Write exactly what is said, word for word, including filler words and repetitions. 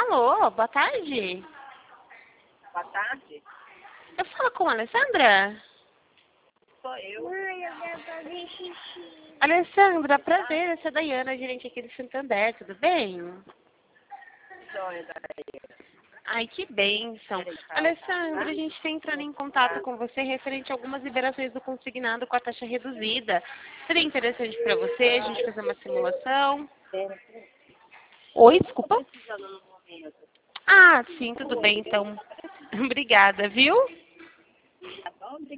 Alô, boa tarde. Boa tarde. Eu falo com a Alessandra? Sou eu. Mãe, eu quero fazer xixi. Alessandra, prazer, essa é a Dayana, gerente aqui do Santander, tudo bem? Joia daí. Ai, que bênção. Alessandra, a gente está entrando em contato com você referente a algumas liberações do consignado com a taxa reduzida. Seria interessante para você a gente fazer uma simulação? Oi, desculpa? Precisando no momento. Ah, sim, tudo bem, então. Obrigada, viu? Tá bom? Obrigada.